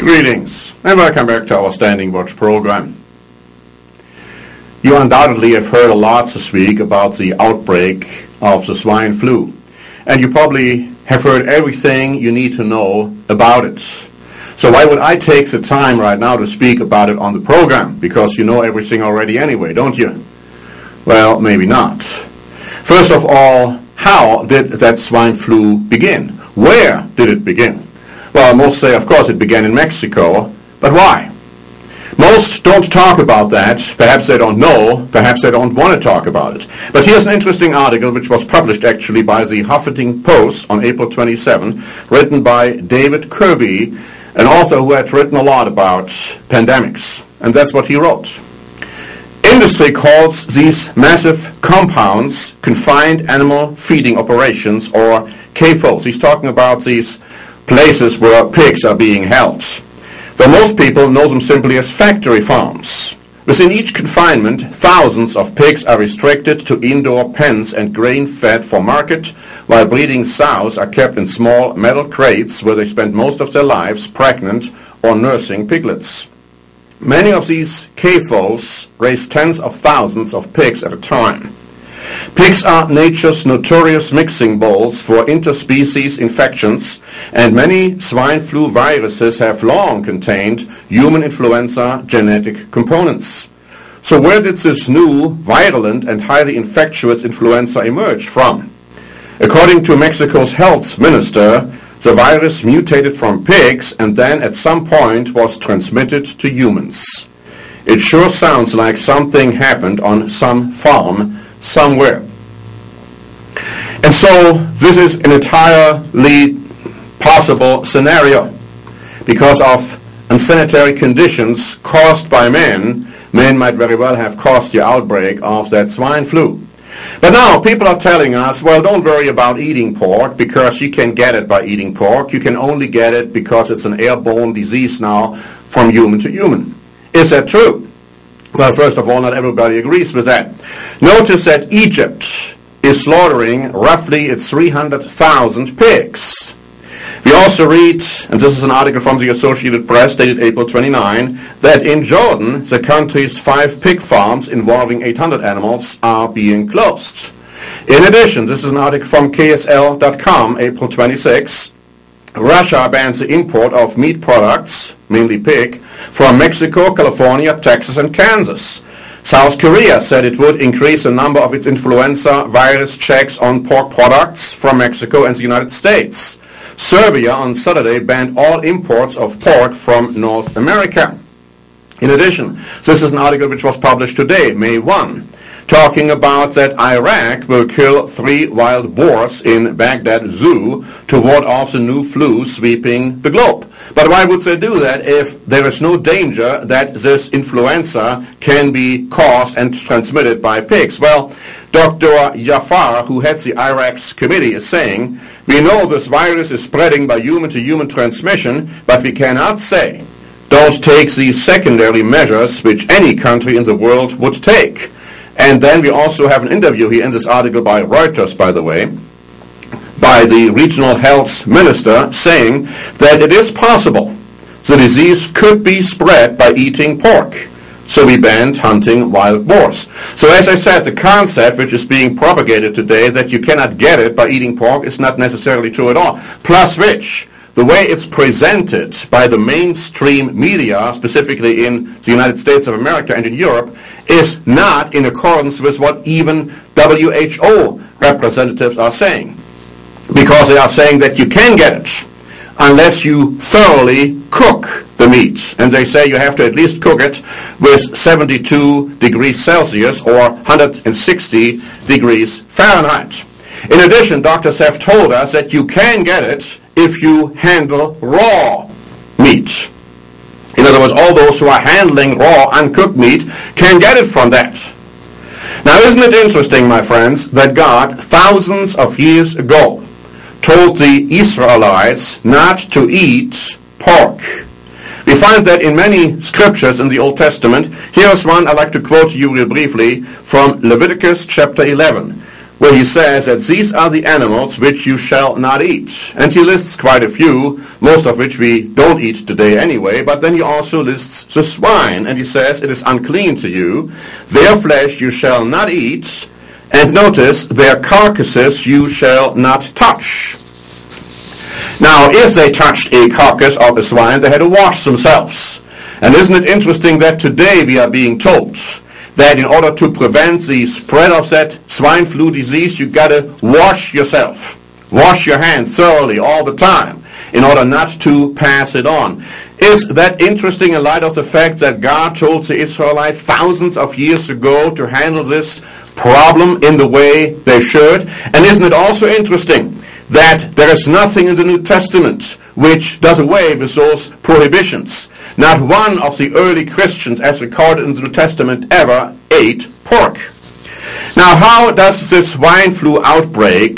Greetings and welcome back to our Standing Watch program. You undoubtedly have heard a lot this week about the outbreak of the swine flu, and you probably have heard everything you need to know about it. So why would I take the time right now to speak about it on the program? Because you know everything already anyway, don't you? Well, maybe not. First of all, how did that swine flu begin? Where did it begin? Well, most say, of course, it began in Mexico, but why? Most don't talk about that. Perhaps they don't know, perhaps they don't want to talk about it. But here's an interesting article which was published actually by the Huffington Post on April 27, written by David Kirby, an author who had written a lot about pandemics. And that's what he wrote. Industry calls these massive compounds confined animal feeding operations, or CAFOs. He's talking about these places where pigs are being held. Though most people know them simply as factory farms. Within each confinement, thousands of pigs are restricted to indoor pens and grain-fed for market, while breeding sows are kept in small metal crates where they spend most of their lives pregnant or nursing piglets. Many of these CAFOs raise tens of thousands of pigs at a time. Pigs are nature's notorious mixing bowls for interspecies infections, and many swine flu viruses have long contained human influenza genetic components. So where did this new, virulent, and highly infectious influenza emerge from? According to Mexico's health minister, the virus mutated from pigs and then at some point was transmitted to humans. It sure sounds like something happened on some farm somewhere. And so this is an entirely possible scenario. Because of unsanitary conditions caused by men might very well have caused the outbreak of that swine flu. But now people are telling us, well, don't worry about eating pork because you can get it by eating pork. You can only get it because it's an airborne disease now from human to human. Is that true? Well, first of all, not everybody agrees with that. Notice that Egypt is slaughtering roughly its 300,000 pigs. We also read, and this is an article from the Associated Press dated April 29, that in Jordan, the country's 5 pig farms involving 800 animals are being closed. In addition, this is an article from KSL.com, April 26, Russia bans the import of meat products, mainly pig, from Mexico, California, Texas, and Kansas. South Korea said it would increase the number of its influenza virus checks on pork products from Mexico and the United States. Serbia on Saturday banned all imports of pork from North America. In addition, this is an article which was published today, May 1, talking about that Iraq will kill 3 wild boars in Baghdad Zoo to ward off the new flu sweeping the globe. But why would they do that if there is no danger that this influenza can be caused and transmitted by pigs? Well, Dr. Jafar, who heads the Iraq's committee, is saying, we know this virus is spreading by human-to-human transmission, but we cannot say, don't take these secondary measures which any country in the world would take. And then we also have an interview here in this article by Reuters, by the way, by the regional health minister saying that it is possible the disease could be spread by eating pork. So we banned hunting wild boars. So as I said, the concept which is being propagated today that you cannot get it by eating pork is not necessarily true at all. Plus which, the way it's presented by the mainstream media, specifically in the United States of America and in Europe, is not in accordance with what even WHO representatives are saying. Because they are saying that you can get it unless you thoroughly cook the meat. And they say you have to at least cook it with 72 degrees Celsius or 160 degrees Fahrenheit. In addition, doctors have told us that you can get it if you handle raw meat. In other words, all those who are handling raw, uncooked meat can get it from that. Now, isn't it interesting, my friends, that God, thousands of years ago, told the Israelites not to eat pork? We find that in many scriptures in the Old Testament. Here's one I'd like to quote to you real briefly from Leviticus chapter 11. where he says that these are the animals which you shall not eat. And he lists quite a few, most of which we don't eat today anyway, but then he also lists the swine, and he says it is unclean to you. Their flesh you shall not eat, and notice, their carcasses you shall not touch. Now, if they touched a carcass of a swine, they had to wash themselves. And isn't it interesting that today we are being told that in order to prevent the spread of that swine flu disease, you got to wash yourself. Wash your hands thoroughly all the time in order not to pass it on. Is that interesting in light of the fact that God told the Israelites thousands of years ago to handle this problem in the way they should? And isn't it also interesting that there is nothing in the New Testament which does away with those prohibitions? Not one of the early Christians, as recorded in the New Testament, ever ate pork. Now, how does this swine flu outbreak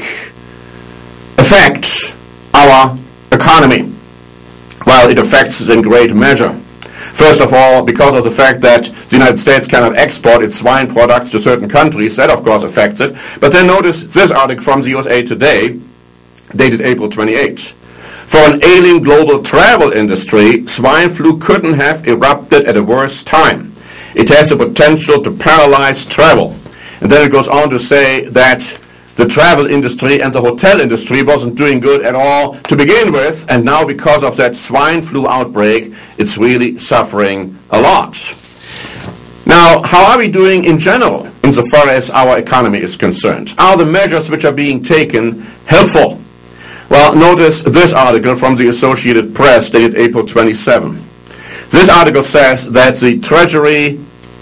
affect our economy? Well, it affects it in great measure. First of all, because of the fact that the United States cannot export its swine products to certain countries, that of course affects it. But then notice this article from the USA Today, dated April 28. For an ailing global travel industry, swine flu couldn't have erupted at a worse time. It has the potential to paralyze travel. And then it goes on to say that the travel industry and the hotel industry wasn't doing good at all to begin with, and now because of that swine flu outbreak, it's really suffering a lot. Now, how are we doing in general insofar as our economy is concerned? Are the measures which are being taken helpful? Well, notice this article from the Associated Press dated April 27. This article says that the Treasury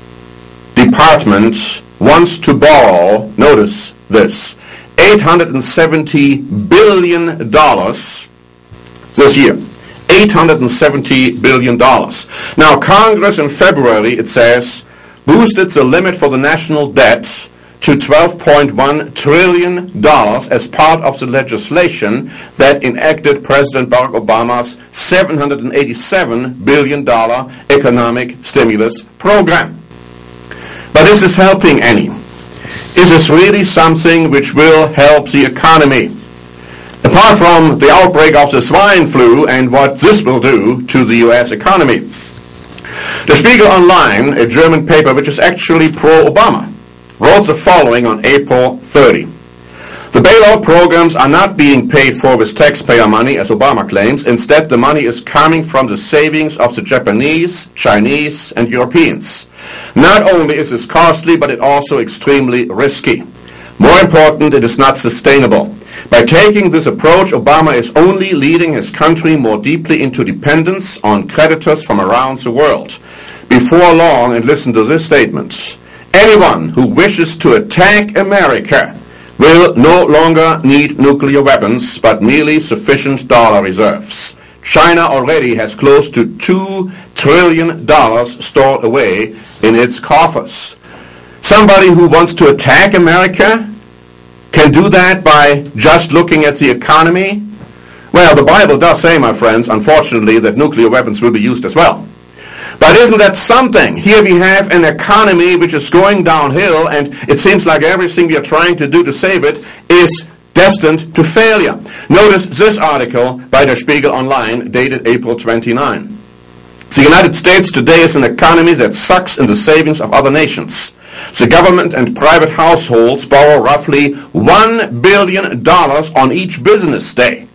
Department wants to borrow, notice this, $870 billion this year. $870 billion. Now, Congress in February, it says, boosted the limit for the national debt to $12.1 trillion as part of the legislation that enacted President Barack Obama's $787 billion economic stimulus program. But is this helping any? Is this really something which will help the economy? Apart from the outbreak of the swine flu and what this will do to the U.S. economy. The Spiegel Online, a German paper which is actually pro-Obama, wrote the following on April 30. The bailout programs are not being paid for with taxpayer money, as Obama claims. Instead, the money is coming from the savings of the Japanese, Chinese, and Europeans. Not only is this costly, but it also extremely risky. More important, it is not sustainable. By taking this approach, Obama is only leading his country more deeply into dependence on creditors from around the world. Before long, and listen to this statement, anyone who wishes to attack America will no longer need nuclear weapons, but merely sufficient dollar reserves. China already has close to $2 trillion stored away in its coffers. Somebody who wants to attack America can do that by just looking at the economy? Well, the Bible does say, my friends, unfortunately, that nuclear weapons will be used as well. But isn't that something? Here we have an economy which is going downhill, and it seems like everything we are trying to do to save it is destined to failure. Notice this article by Der Spiegel Online, dated April 29. The United States today is an economy that sucks in the savings of other nations. The government and private households borrow roughly $1 billion on each business day.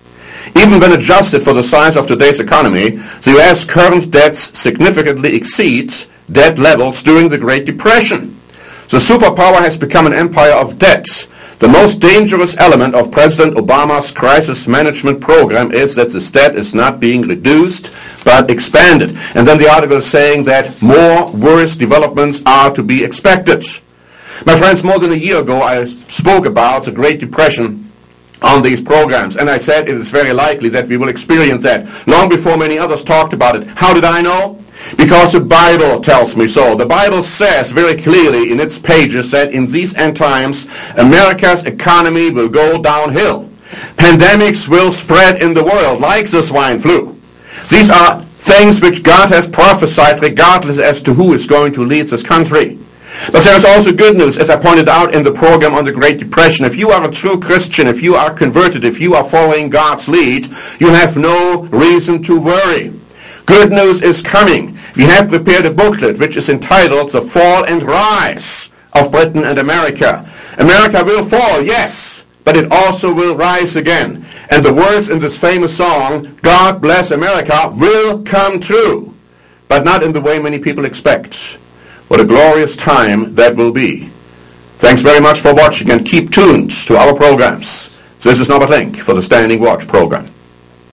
Even when adjusted for the size of today's economy, the U.S. current debts significantly exceed debt levels during the Great Depression. The superpower has become an empire of debt. The most dangerous element of President Obama's crisis management program is that this debt is not being reduced, but expanded. And then the article is saying that more worse developments are to be expected. My friends, more than a year ago, I spoke about the Great Depression on these programs, and I said it is very likely that we will experience that long before many others talked about it. How did I know? Because the Bible tells me so. The Bible says very clearly in its pages that in these end times, America's economy will go downhill. Pandemics will spread in the world, like the swine flu. These are things which God has prophesied regardless as to who is going to lead this country. But there's also good news, as I pointed out in the program on the Great Depression. If you are a true Christian, if you are converted, if you are following God's lead, you have no reason to worry. Good news is coming. We have prepared a booklet which is entitled The Fall and Rise of Britain and America. America will fall, yes, but it also will rise again. And the words in this famous song, God Bless America, will come true, but not in the way many people expect. What a glorious time that will be. Thanks very much for watching, and keep tuned to our programs. This is Norbert Link for the Standing Watch program.